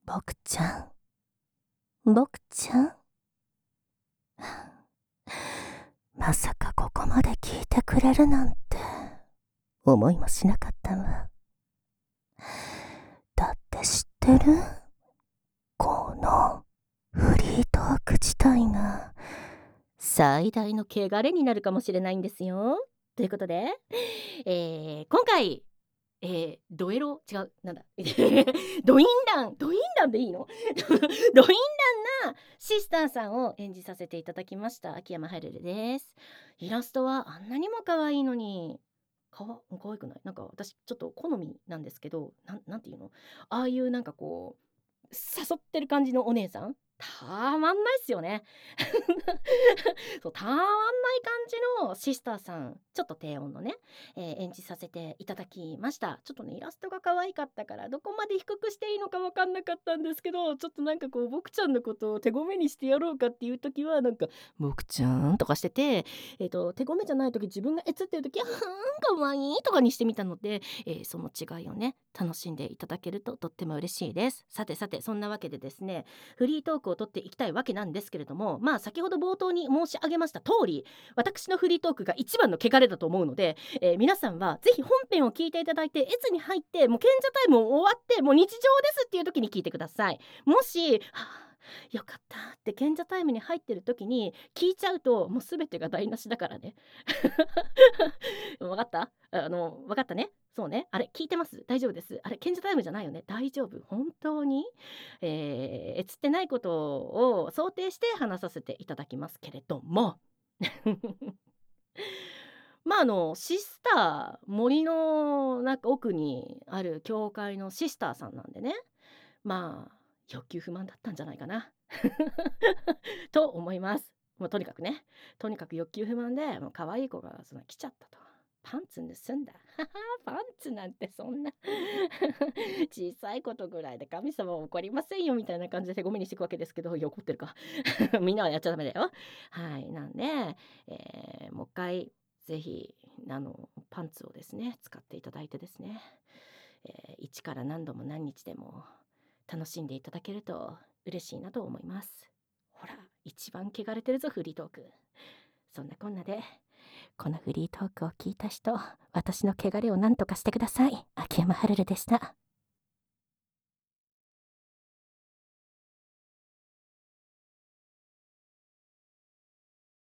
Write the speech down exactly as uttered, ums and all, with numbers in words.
僕ちゃん、僕ちゃん。まさかここまで聞いてくれるなんて思いもしなかったわ。だって知ってる？このフリートーク自体が最大の汚れになるかもしれないんですよ。ということで、えー、今回えー、ドエロ違うなんだドインランドインランでいいのドインランなシスターさんを演じさせていただきました秋山はるるです。イラストはあんなにも可愛いのにかわ可愛くない？なんか私ちょっと好みなんですけど、なんなんていうの、ああいうなんかこう誘ってる感じのお姉さんたまんないっすよねそうたまんない感じのシスターさん、ちょっと低音のね、えー演じさせていただきました。ちょっとねイラストが可愛かったからどこまで低くしていいのか分かんなかったんですけど、ちょっとなんかこう僕ちゃんのことを手ごめにしてやろうかっていう時はなんか僕ちゃんとかしてて、えっ、と手ごめじゃない時自分がえつってる時ははーん可愛いとかにしてみたので、えーその違いをね楽しんでいただけるととっても嬉しいです。さてさて、そんなわけでですね、フリートークを取っていきたいわけなんですけれども、まあ先ほど冒頭に申し上げました通り、私のフリートークが一番の汚れだと思うので、えー皆さんはぜひ本編を聞いていただいて、エツに入ってもう賢者タイム終わってもう日常ですっていう時に聞いてください。もし、はあよかったって賢者タイムに入ってる時に聞いちゃうともう全てが台無しだからね分かった？あの分かったね。そうね、あれ聞いてます？大丈夫です。あれ賢者タイムじゃないよね？大丈夫？本当にえー、つってないことを想定して話させていただきますけれどもまああのシスター森のなんか奥にある教会のシスターさんなんでね、まあ欲求不満だったんじゃないかなと思います。もうとにかくね、とにかく欲求不満でもう可愛い子がその来ちゃったと。パンツ盗んだパンツなんてそんな小さいことぐらいで神様は怒りませんよみたいな感じで手ごめにしていくわけですけど、いや怒ってるかみんなはやっちゃダメだよ。はいなんで、えーもう一回ぜひあのパンツをですね使っていただいてですね、えー一から何度も何日でも楽しんでいただけると嬉しいなと思います。ほら一番汚れてるぞフリートーク。そんなこんなでこのフリートークを聞いた人、私の汚れを何とかしてください。秋山はるるでした。